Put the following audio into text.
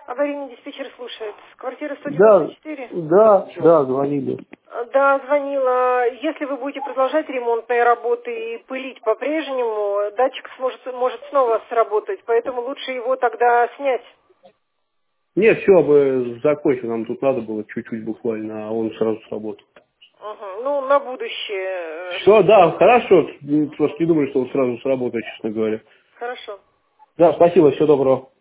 Аварийный диспетчер слушает. Квартира Да, 194? да, звонили. Да, звонила. Если вы будете продолжать ремонтные работы и пылить по-прежнему, датчик может снова сработать, поэтому лучше его тогда снять. Нет, все, бы закончил, нам тут надо было чуть-чуть буквально, а он сразу сработал. Угу. Ну, на будущее. Все, да, хорошо, просто не думаю, что он сразу сработает, честно говоря. Хорошо. Да, спасибо, всего доброго.